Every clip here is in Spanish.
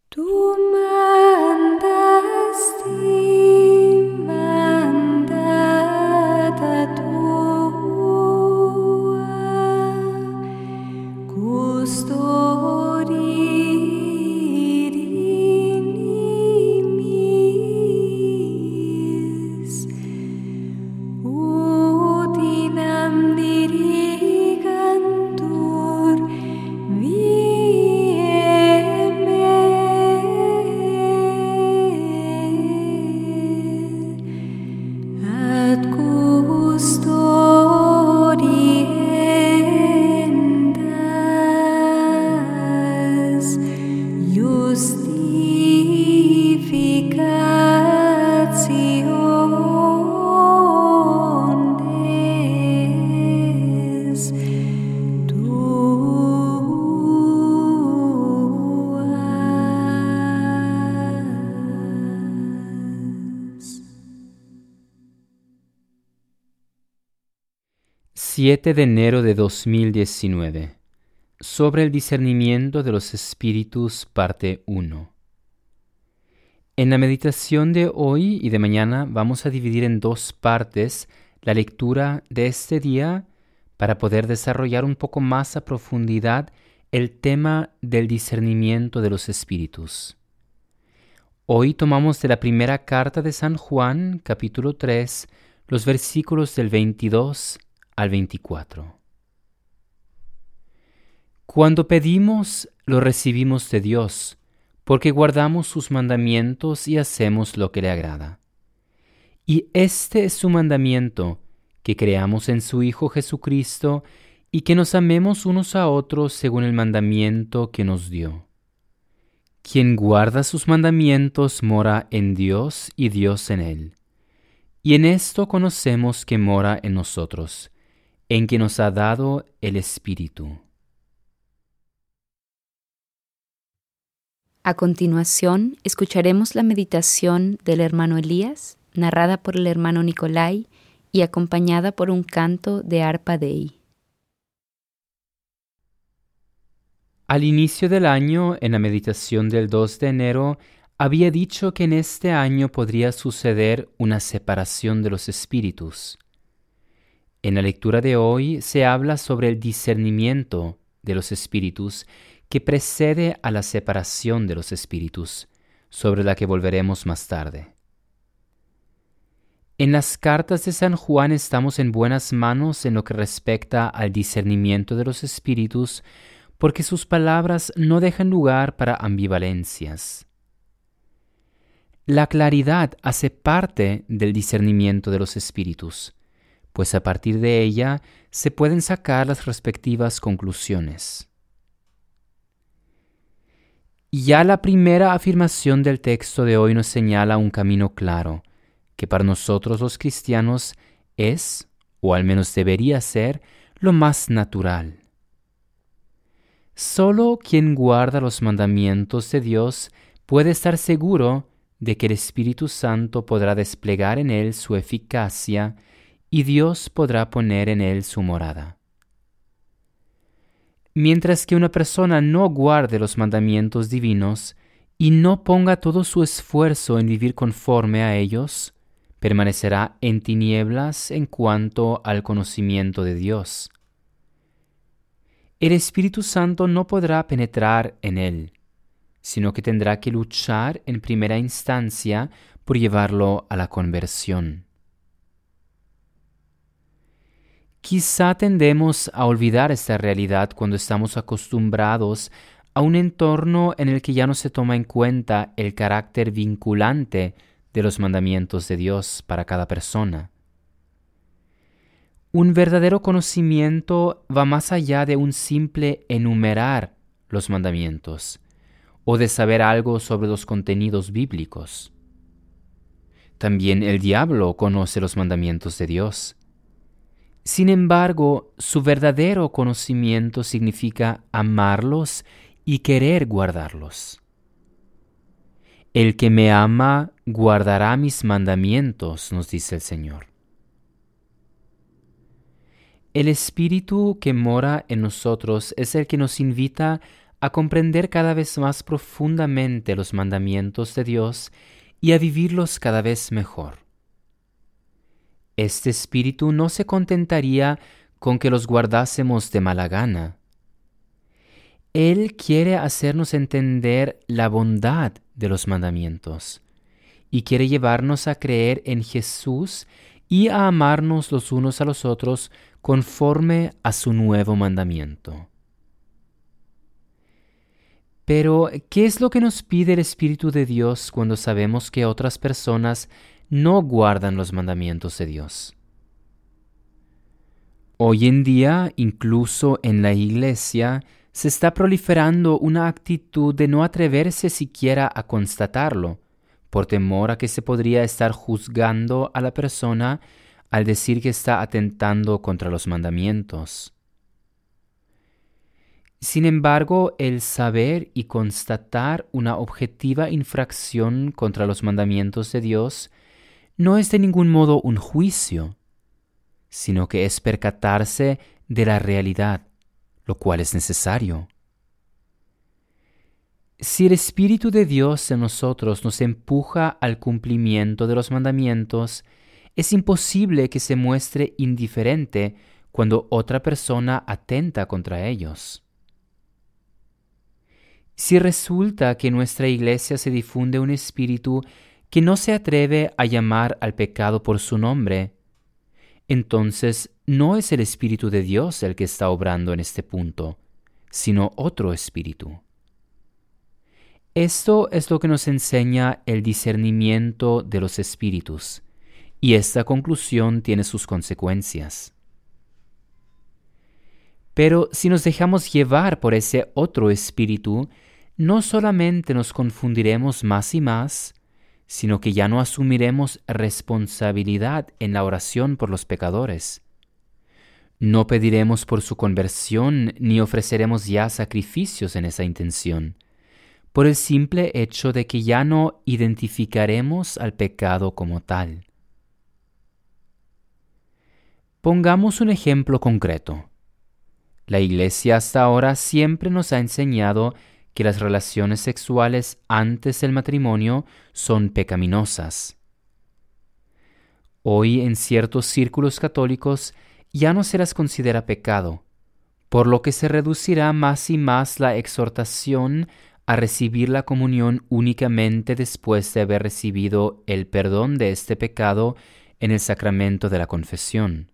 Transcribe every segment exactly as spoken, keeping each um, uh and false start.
Tú mandaste mandata tua, custodir inimis, utinam dirigantur ad custodiendas justificationes tuas. siete de enero de dos mil diecinueve. Sobre el discernimiento de los espíritus, parte uno. En la meditación de hoy y de mañana vamos a dividir en dos partes la lectura de este día para poder desarrollar un poco más a profundidad el tema del discernimiento de los espíritus. Hoy tomamos de la primera carta de San Juan, capítulo tres, los versículos del veintidós al veinticuatro. Cuando pedimos, lo recibimos de Dios, porque guardamos sus mandamientos y hacemos lo que le agrada. Y este es su mandamiento, que creamos en su Hijo Jesucristo y que nos amemos unos a otros según el mandamiento que nos dio. Quien guarda sus mandamientos mora en Dios y Dios en él. Y en esto conocemos que mora en nosotros, en que nos ha dado el Espíritu. A continuación, escucharemos la meditación del hermano Elías, narrada por el hermano Nicolai y acompañada por un canto de arpa Dei. Al inicio del año, en la meditación del dos de enero, había dicho que en este año podría suceder una separación de los espíritus. En la lectura de hoy se habla sobre el discernimiento de los espíritus que precede a la separación de los espíritus, sobre la que volveremos más tarde. En las cartas de San Juan estamos en buenas manos en lo que respecta al discernimiento de los espíritus, porque sus palabras no dejan lugar para ambivalencias. La claridad hace parte del discernimiento de los espíritus, pues a partir de ella se pueden sacar las respectivas conclusiones. Ya la primera afirmación del texto de hoy nos señala un camino claro, que para nosotros los cristianos es, o al menos debería ser, lo más natural. Solo quien guarda los mandamientos de Dios puede estar seguro de que el Espíritu Santo podrá desplegar en él su eficacia y Dios podrá poner en él su morada. Mientras que una persona no guarde los mandamientos divinos y no ponga todo su esfuerzo en vivir conforme a ellos, permanecerá en tinieblas en cuanto al conocimiento de Dios. El Espíritu Santo no podrá penetrar en él, sino que tendrá que luchar en primera instancia por llevarlo a la conversión. Quizá tendemos a olvidar esta realidad cuando estamos acostumbrados a un entorno en el que ya no se toma en cuenta el carácter vinculante de los mandamientos de Dios para cada persona. Un verdadero conocimiento va más allá de un simple enumerar los mandamientos o de saber algo sobre los contenidos bíblicos. También el diablo conoce los mandamientos de Dios. Sin embargo, su verdadero conocimiento significa amarlos y querer guardarlos. El que me ama guardará mis mandamientos, nos dice el Señor. El Espíritu que mora en nosotros es el que nos invita a comprender cada vez más profundamente los mandamientos de Dios y a vivirlos cada vez mejor. Este espíritu no se contentaría con que los guardásemos de mala gana. Él quiere hacernos entender la bondad de los mandamientos y quiere llevarnos a creer en Jesús y a amarnos los unos a los otros conforme a su nuevo mandamiento. Pero, ¿qué es lo que nos pide el Espíritu de Dios cuando sabemos que otras personas no guardan los mandamientos de Dios? Hoy en día, incluso en la Iglesia, se está proliferando una actitud de no atreverse siquiera a constatarlo, por temor a que se podría estar juzgando a la persona al decir que está atentando contra los mandamientos. Sin embargo, el saber y constatar una objetiva infracción contra los mandamientos de Dios no es de ningún modo un juicio, sino que es percatarse de la realidad, lo cual es necesario. Si el Espíritu de Dios en nosotros nos empuja al cumplimiento de los mandamientos, es imposible que se muestre indiferente cuando otra persona atenta contra ellos. Si resulta que en nuestra iglesia se difunde un espíritu que no se atreve a llamar al pecado por su nombre, entonces no es el Espíritu de Dios el que está obrando en este punto, sino otro espíritu. Esto es lo que nos enseña el discernimiento de los espíritus, y esta conclusión tiene sus consecuencias. Pero si nos dejamos llevar por ese otro espíritu, no solamente nos confundiremos más y más, sino que ya no asumiremos responsabilidad en la oración por los pecadores. No pediremos por su conversión ni ofreceremos ya sacrificios en esa intención, por el simple hecho de que ya no identificaremos al pecado como tal. Pongamos un ejemplo concreto. La Iglesia hasta ahora siempre nos ha enseñado que las relaciones sexuales antes del matrimonio son pecaminosas. Hoy en ciertos círculos católicos ya no se las considera pecado, por lo que se reducirá más y más la exhortación a recibir la comunión únicamente después de haber recibido el perdón de este pecado en el sacramento de la confesión.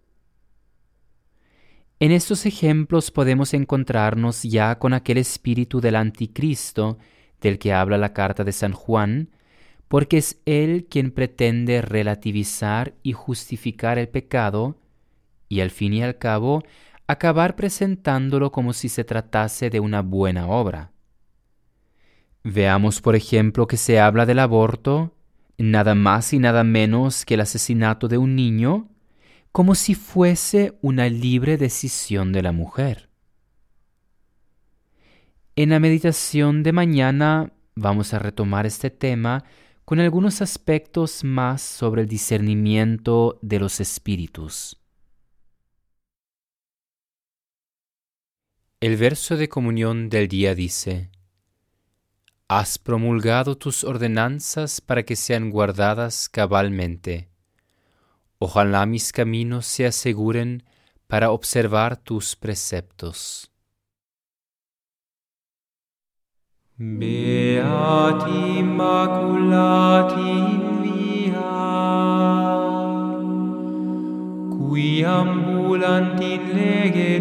En estos ejemplos podemos encontrarnos ya con aquel espíritu del anticristo del que habla la carta de San Juan, porque es él quien pretende relativizar y justificar el pecado y al fin y al cabo acabar presentándolo como si se tratase de una buena obra. Veamos, por ejemplo, que se habla del aborto, nada más y nada menos que el asesinato de un niño, como si fuese una libre decisión de la mujer. En la meditación de mañana vamos a retomar este tema con algunos aspectos más sobre el discernimiento de los espíritus. El verso de comunión del día dice: Has promulgado tus ordenanzas para que sean guardadas cabalmente. Ojalá mis caminos se aseguren para observar tus preceptos. Beati Immaculati in via, qui ambulant in lege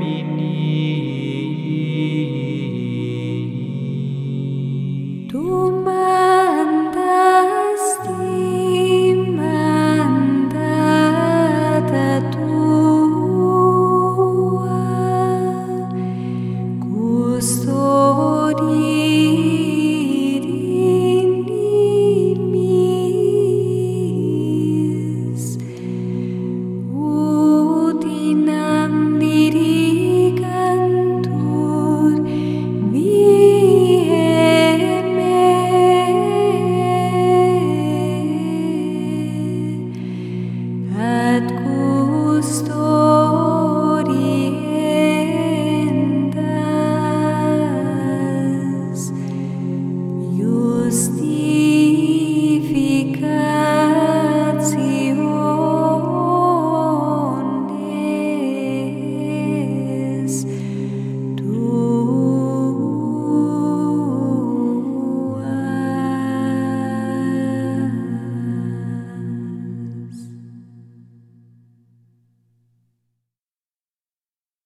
Domini. Tu mandasti mandata tua, custodi